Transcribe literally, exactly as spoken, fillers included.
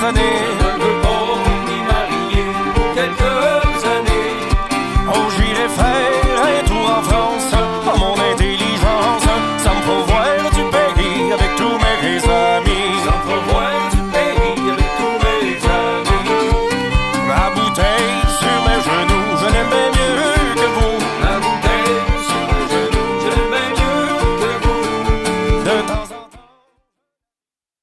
années. Je ne veux pas m'y marier pour quelques années. Oh, j'irai faire